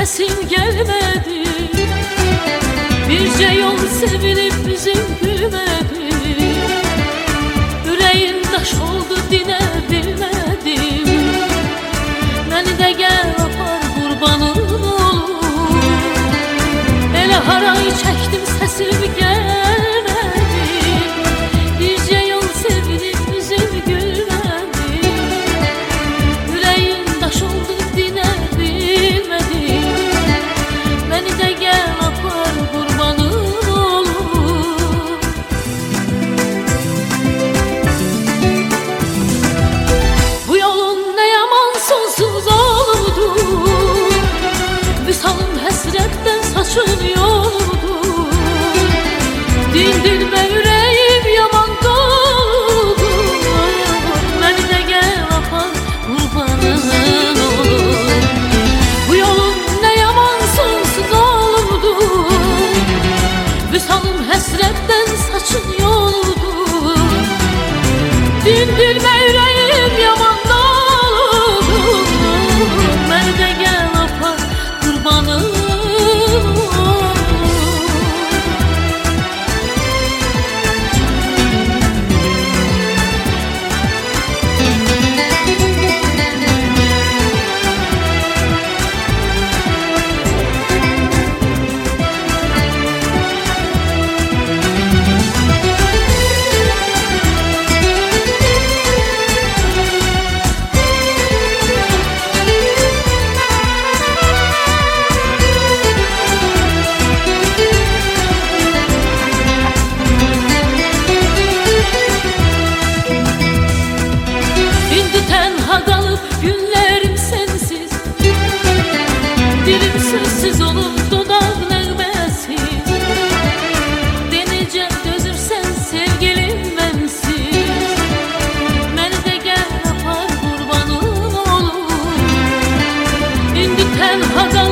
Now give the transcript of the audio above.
sesim gelmedi. Birce yol sevilip yüzüm gülmedi. Yüreğim daş oldu dine bilmedim. Beni de gel apar kurbanın olur. Ele haray çektim sesim gelmedi. Birce yol sevilip yüzüm gülmedi. Yüreğim daş oldu dine bilmedim. Beni de gel apar kurbanın olur. Bu yolun ne yaman sonsuz oldu. Vüsalın hesretten saçın yoldu. Dindirme yüreğim yaman doldu. Beni de gel apar kurbanın olur. Bu yolun ne yaman sonsuz oldu. Vüsalın hesretten saçın yoldu. Dindirme yüreğim yaman doldu. Beni de gel apar kurbanın olur. Günlerim sensiz, dilim sözsüz olup dudak nağmesiz. Deneyeceğim dözürsen sevgilim bensiz. Beni de gel apar kurbanın olur. İndi tenha